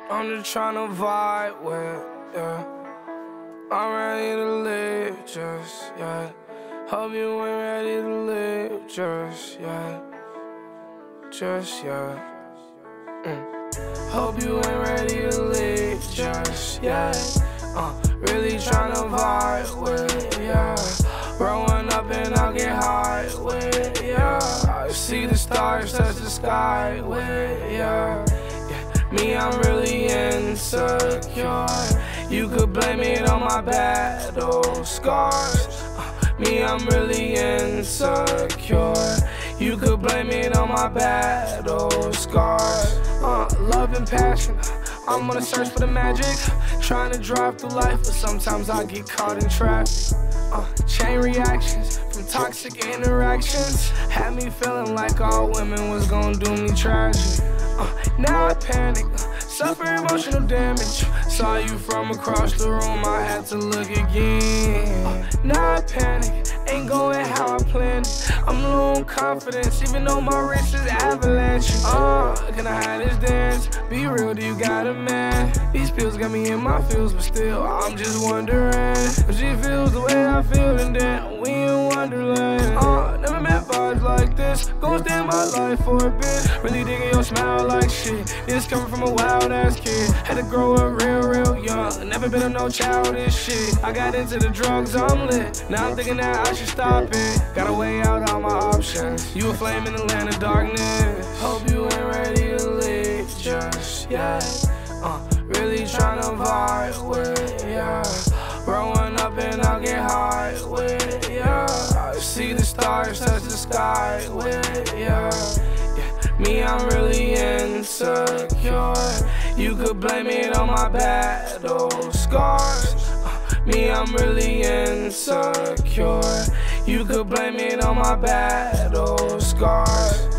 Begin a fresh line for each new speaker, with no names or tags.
I'm just tryna vibe with, yeah. I'm ready to live just yet. Hope you ain't ready to live just yet. Just yet. Hope you ain't ready to live just yet. Really tryna vibe with, yeah. Growing up and I'll get high with, yeah. I see the stars touch the sky with, yeah. Me, I'm really insecure. You could blame it on my battle scars. Me, I'm really insecure. You could blame it on my battle scars. Love and passion, I'm on a search for the magic. Trying to drive through life, but sometimes I get caught in traffic. Chain reactions from toxic interactions had me feeling like all women was gonna do me tragic. Now I panic, suffer emotional damage. Saw you from across the room, I had to look again. Now I panic, ain't going how I planned it. I'm low on confidence, even though my wrist is avalanche. Can I have this dance? Be real, do you got a man? These pills got me in my feels, but still, I'm just wondering if she feels the way I feel, and then we in Wonderland. Never met vibes like this, gon' stand my life for a bit. Really digging your smile like shit. This coming from a wild ass kid. Had to grow up real young. Never been on no childish shit. I got into the drugs, I'm lit. Now I'm thinking that I should stop it. Gotta weigh out all my options. You a flame in the land of darkness. Hope you ain't ready to leave just yet. Really tryna vibe with, yeah. Growing up and I'll get high with, yeah. I see the stars touch the sky with, yeah. Me, I'm really insecure. You could blame it on my battle scars. Me, I'm really insecure. You could blame it on my battle scars.